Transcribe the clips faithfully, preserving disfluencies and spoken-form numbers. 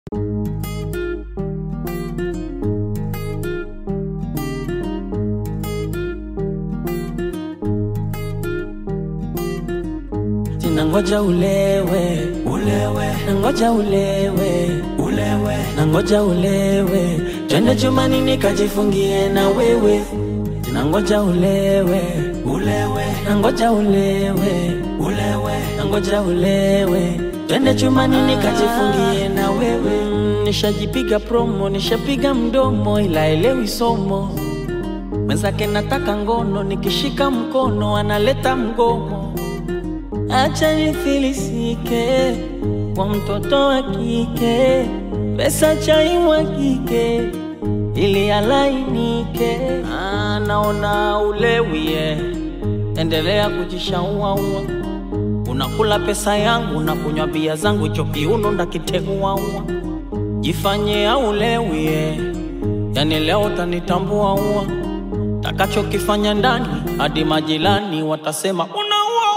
Nangoja ulewe, ulewe, nangoja ulewe, ulewe, nangoja ulewe, twende chumbani nikajifungie na wewe. Nangoja ulewe, ulewe, nangoja ulewe, ulewe, nangoja ulewe, twende chumbani nikajifungie na wewe. Nishajipiga promo, nishapiga mdomo ila elewi somo. Mwenzake nataka ngono, nikishika mkono analeta mgomo. Acha nifilisike kwa mtoto wa kike, pesa chai mwagike ili alainike. Ah, naona ulewie, endelea kujishaua. Unakula pesa yangu na kunywa bia zangu, hicho kiuno ndakiteua. Jifanye au ulewie, yani leo utanitambua. Takacho kifanya ndani hadi majirani watasema una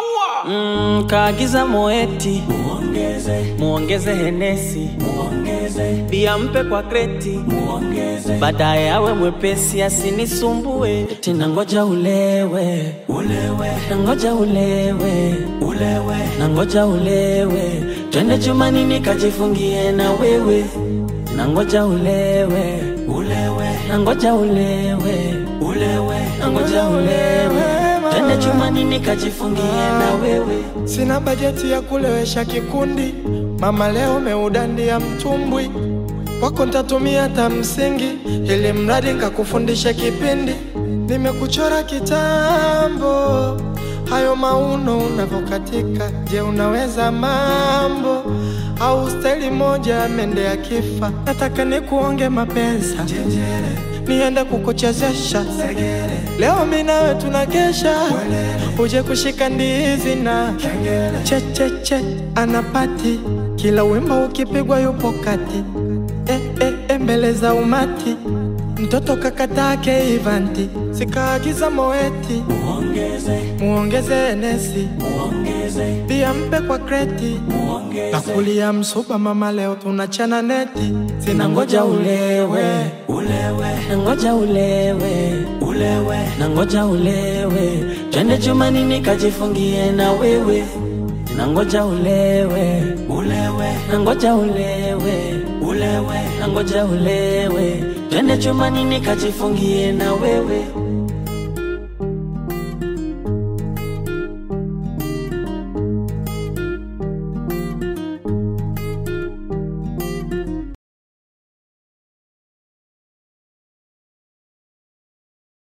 Mm, kaagiza moeti muongeze, muongeze Henesi muongeze, bia mpe kwa kreti muongeze, baadaye awe mwepesi asinisumbue. Eti nangoja ulewe, ulewe, nangoja ulewe, ulewe, nangoja ulewe, twende chumbani nikajifungie na wewe. Nangoja ulewe, ulewe, nangoja ulewe, ulewe, nangoja ulewe, twende chumbani nikajifungie na wewe. Sina bajeti ya kulewesha kikundi, mama leo meudandia mtumbwi. Wako ntatumia tamsingi, ili mradi nkakufundisha kipindi. Nimekuchora kitambo, hayo mauno unavokatika. Je, unaweza mambo? Au style moja mende ya kifa? Nataka nikuonge mapenza, niende kukuchezesha segere. Leo mimi nawe tunakesha, uje kushika ndizi na che che che anapati. Kila wimbo ukipigwa yupo kati, eh eh eh mbele za umati. Mtoto kakatake Ivanti, sikaagiza moeti muongeze, muongeze Henesi muongeze, bia mpe kwa kreti muongeze, nakulia msuba mama leo tunachana neti. Sinangoja ulewe, ulewe, nangoja ulewe, ulewe, nangoja ulewe, twende chumbani nikajifungie na wewe. Nangoja ulewe, ulewe, nangoja ulewe, ulewe, nangoja ulewe, twende chumbani nikajifungie na wewe.